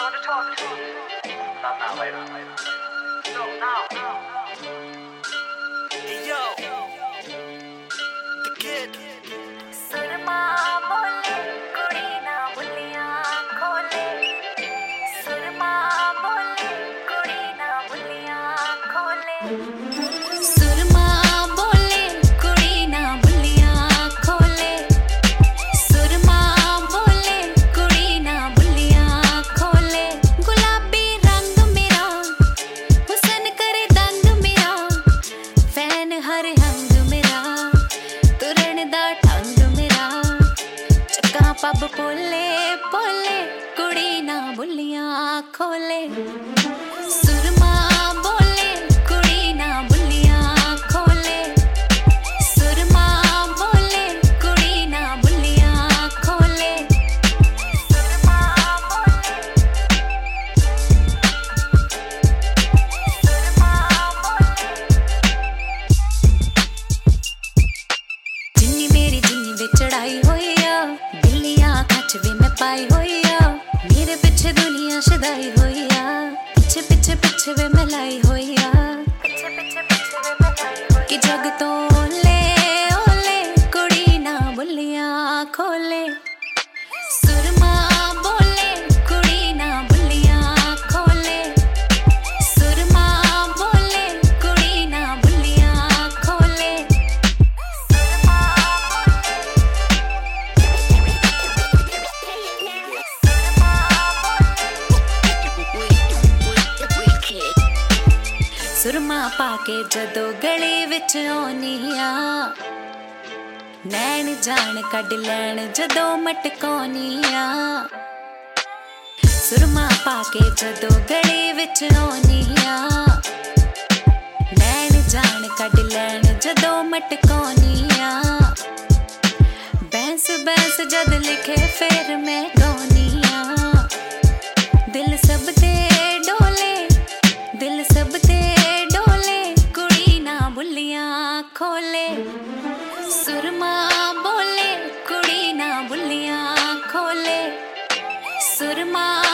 Now, wait on. No, now. Hey, yo, the kid. सुरमा बोले कुड़ी ना बुलियां खोले सुरमा बोले कुड़ी ना बुलियां खोले सुरमा बोले कुड़ी ना बुलियां खोले सुरमा बोले कुड़ी ना बुलियां खोले गुलाबी रंग मेरा हुसन करे दंग मेरा फैन हर हंग मेरा तुरण दा पब पोले पोले कुड़ी ना बुलियां खोले सुरमा बोले कुड़ी ना बुलियां खोले सुरमा बोले कुड़ी ना बुलियां खोले सुरमा बोले जिन्नी मेरी जिन्नी वे चढ़ाई होई वे मैं पाई होई आ मेरे पीछे दुनिया शदाई होई आ पीछे पीछे पीछे वे मैं लाई होई आ पीछे पीछे पीछे वे मैं लाई होई कि जग तो ओले ओले कुड़ी ना बुलियां खोले सुरमा बोले कुड़ी ना बुलियां खोले सुरमा बोले कुड़ी ना बुलियां खोले सुरमा पाके जदों गली विच आउनी आ नैन जान कढ लैण जदों मटकाउनी आ सुरमा पाके जदों गली विच आउनी आ नैन जान कढ लैण जदों मटकाउनी आ बैंस बैंस जद लिखे फिर मैं गाउनी आ दिल सब ते डोले दिल सब ते बुलियां खोले सुरमा बोले कुड़ी ना बुलियां खोले सुरमा